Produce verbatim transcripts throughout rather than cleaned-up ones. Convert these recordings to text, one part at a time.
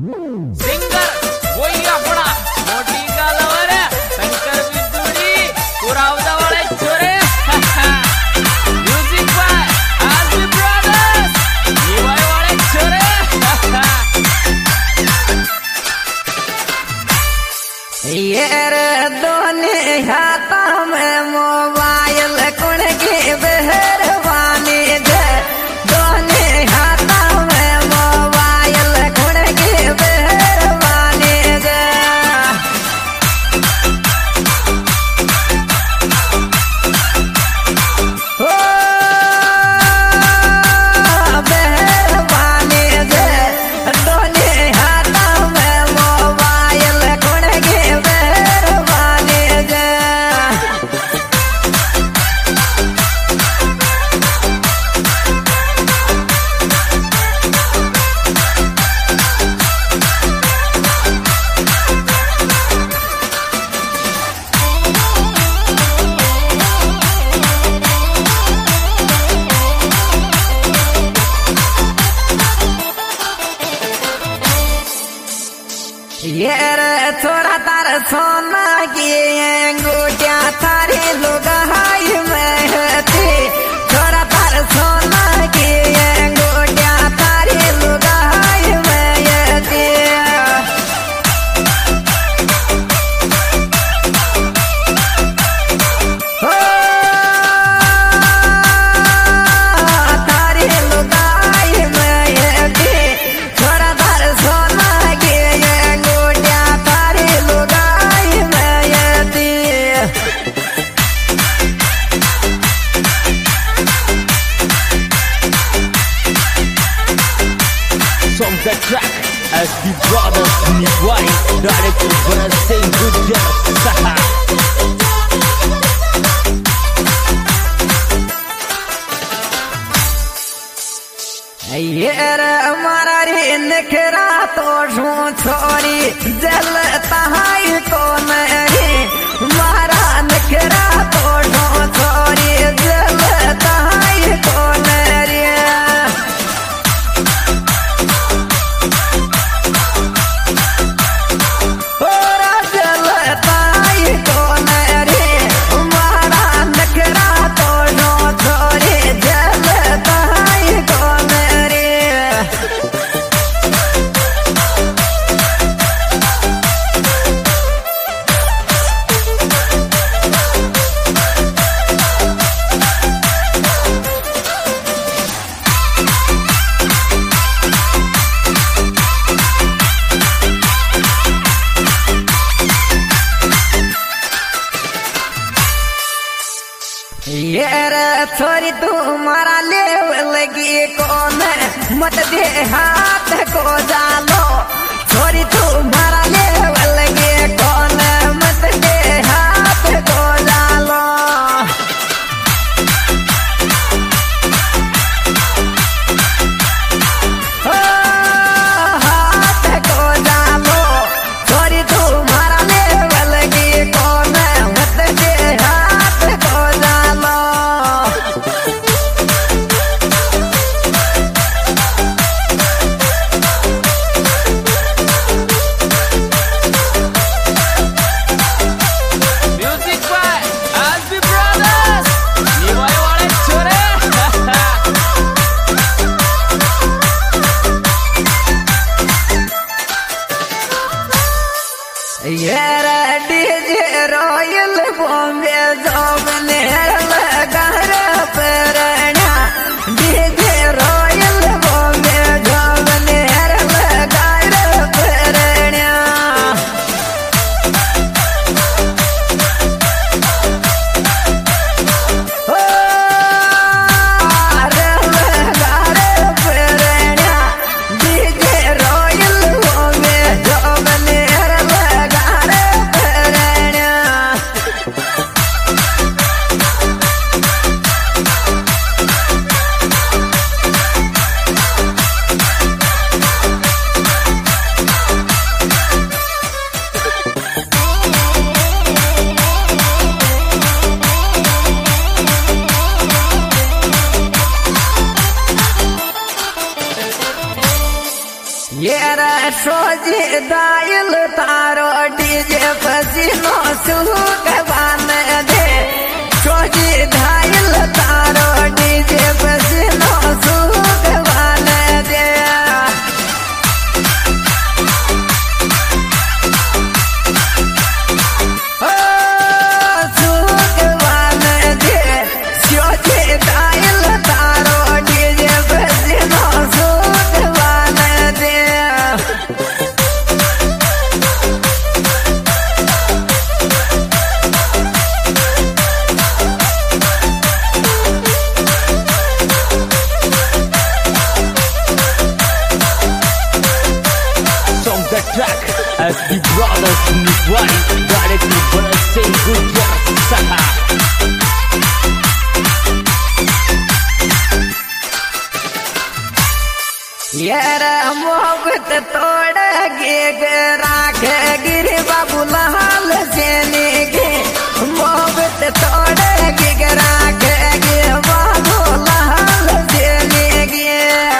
Singer वही अपना मोटी गालवर शंकर बिदुड़ी पुरावदा वाले छोरे music by Alvi brothers Niwai वाले छोरे ये रे दोने हाथा में मोबाइल कुण की बेहरवानी दे दोने हाथा में मोबाइल कुण की बेहरवानी दे ओ बेहरवानी दे दोने हाथा में मोबाइल कुण की बेहरवानी दे ये रे थोड़ा तार सोना की अंगूठिया थारी लुगाई में थी थोड़ा तार सोना की अंगूठिया थारी लुगाई में थी हो थारी लुगाई में थी थोड़ा तार सोना की अंगूठिया थारी लुगाई में थी Song the track as the brothers Niwai director gonna sing good job Saha ये रे हमारा रे नखरा तो शू छोरी जल तहाई को मेरी मारा नखरा तो शू छोरी जल तहाई को मेरी ओरा जल तहाई को मेरी मारा नखरा तो शू छोरी जल तहाई को मेरी ये रे छोरी तुम्हारा ले लगी कौन मत दे हाथ को जानो छोरी तुम्हारा ले लगी कौन मत दे हाथ को जानो ओ हाथ को जानो छोरी तुम्हारा ले लगी कौन मत दे हाथ को जानो music by Alvi brothers Niwai वाले छोरे ये रे DJ royal Bombay Jobner लगा रे परना DJ royal Bombay Jobner लगा रे परना ओ रे लगा रे परना DJ royal Bombay Jobner लगा रे परना सोजी दायल तारो डीजे पसीनो सुगवान दे सोजी दायल तारो डीजे पसीनो सुगवान दे ओ सुगवान दे सोजी दायल तारो डीजे पसीनो सुगवान दे The track as the brothers in the white directly gonna say good job. Saha. यार मोहब्बत तोड़ गे राख गिरे बाबू लाल सेने गे मोहब्बत तोड़ गे राख गे बाबू लाल सेने गे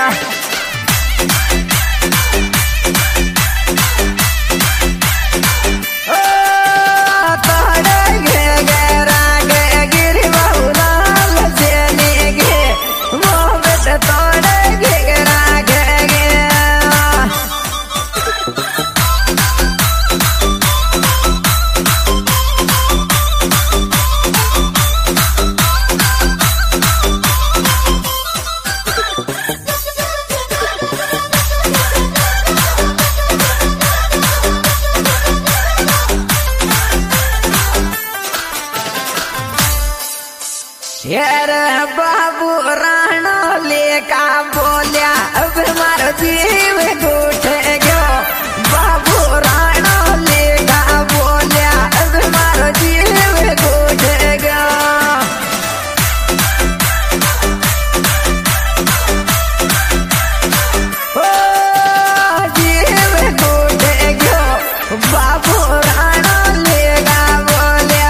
यार बाबू राणो लेका बोलिया अब मारो जीव घुट गयो बाबू राणो लेका बोलिया अब मारो जीव घुट गयो ओ जीव घुट गयो बाबू राणो लेका बोलिया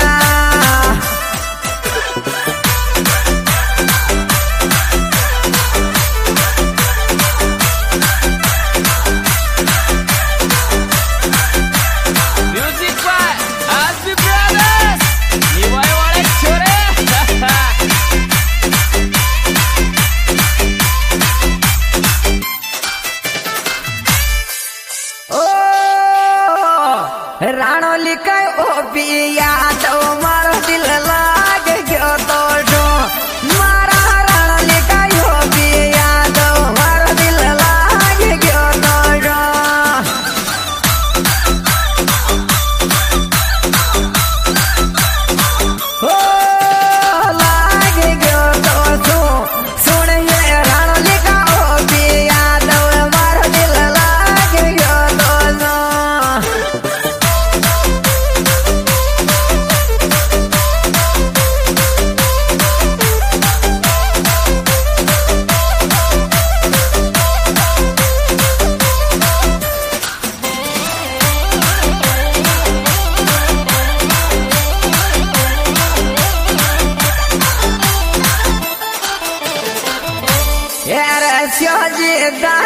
राणो लिखाय ओ पिया तो मारो दिल लाग गयो तो जो मारा राणो लिखाय ओ पिया तो मारो दिल लाग गयो तो जो ओ लाग गयो तो जो सुन ये राणो लिखाय ओ पिया तो मारो दिल लाग गयो तो जो यार सोजी